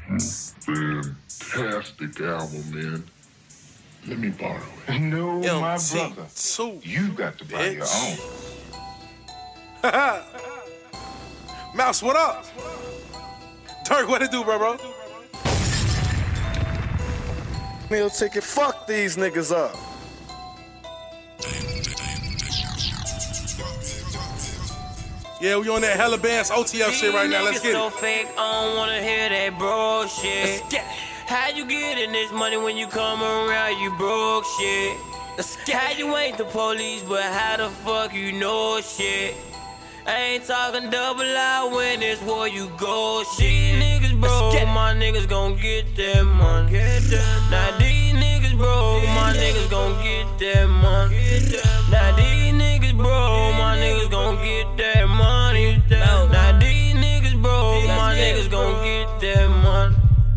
Fantastic album, man. Let me borrow it. No, my brother. You got to buy your own. Mouse, what up? Turk, what it do, bro? Meal ticket, fuck these niggas up. Yeah, we on that hella bands OTF shit right now. Let's get it. So fake, I don't wanna hear that bro shit. How you getting this money when you come around, you broke shit? How you ain't the police, but how the fuck you know shit? I ain't talking double out when it's war you go shit. Niggas broke, my niggas gon' get that money. Now these niggas broke, my niggas gon' get that money. Now these niggas broke, my niggas gon' get that money. Now these niggas broke, my niggas gon' get that money.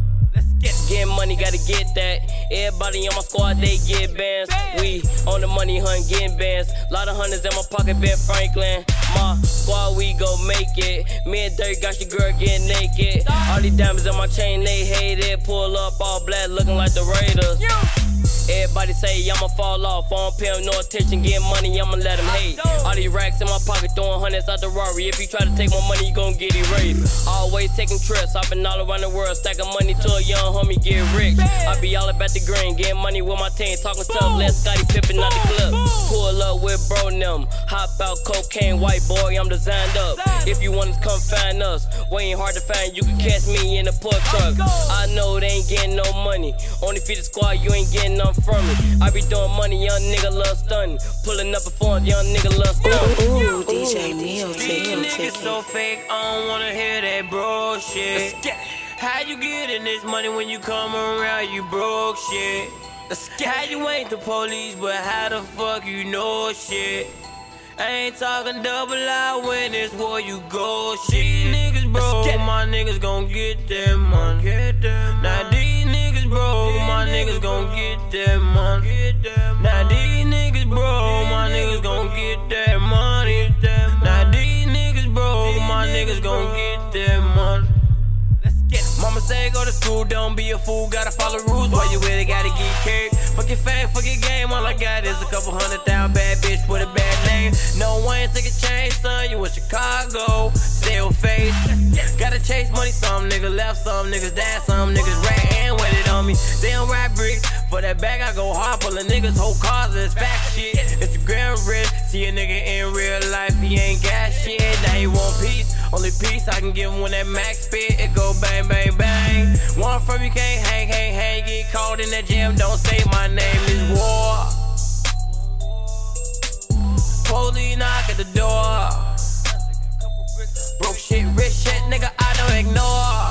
Get money, gotta get that. Everybody on my squad, they get bands. We on the money hunt, getting bands. Lot of hundreds in my pocket, Ben Franklin. My squad, we gon' make it. Me and Dirk got your girl getting naked. All these diamonds in my chain, they hate it. Pull up all black, looking like the Raiders. Everybody say I'ma fall off, I don't pay him no attention, get money, I'ma let him hate. All these racks in my pocket, throwing hundreds out the Rari. If you try to take my money, you gon' get erased. Always taking trips, I've been all around the world, stacking money to a young homie, get rich. I be all about the green, getting money with my team, talking tough, let Scotty Pippen out the club. Pull up with bro and them, hop out cocaine, white boy, I'm designed up. If you wanna come find us, we ain't hard to find, you can catch me in the pork truck. I know they ain't getting no money, only feed the squad, you ain't getting nothing from me. I be doing money, young nigga love stunning. Pulling up a phone, young nigga love stunning. Ooh, DJ Neil, These niggas so fake, I don't wanna hear that bro shit. How you getting this money when you come around, you broke shit? How you ain't the police, but how the fuck you know shit? I ain't talking double out when it's war you go shit. Niggas broke, my niggas gon' get that money. Now these niggas broke, my niggas gon' get that money. Now these niggas broke, my niggas gon' get that money. Now these niggas broke, my niggas gon' get that money. Mama say go to school, don't be a fool, gotta follow rules. While you with it, gotta get carried. Fuck your fame, fuck your game, all I got is a couple 100,000 bad bitch with a bad name. No one take a change, son, you in Chicago, still face. Gotta chase money, some niggas left, some niggas died, some niggas rat and waited on me. They don't ride bricks, for that bag I go hard, full of niggas, whole cars, it's fact shit. Instagram rich, see a nigga in real life, he ain't got shit. Now he want peace, only peace I can give him when that max spit, it go bang, bang, bang. One from you can't hang, get caught in that jam, don't say my name is war. Police knock at the door. Broke shit, rich shit, nigga, I don't ignore.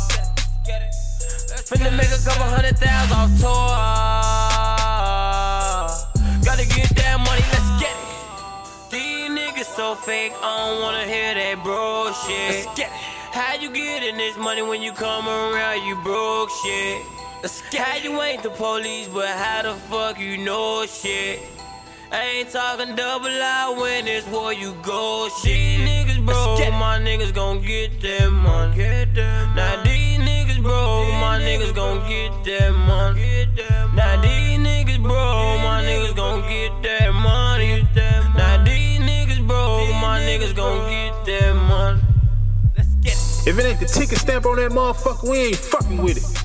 Finna make a couple 100,000 off tour. Gotta get that money, let's get it. These niggas so fake, I don't wanna hear that bro shit. Let's get it. How you getting this money when you come around, you broke shit? How you ain't the police, but how the fuck you know shit? I ain't talking double out when it's war you go shit. Niggas broke, my niggas gon' get that money. Now these niggas broke, my niggas gon' get that money. Now these niggas broke, my niggas gon' get that money. Now these niggas broke, my niggas gon' get that money. If it ain't the ticket stamp on that motherfucker, we ain't fucking with it.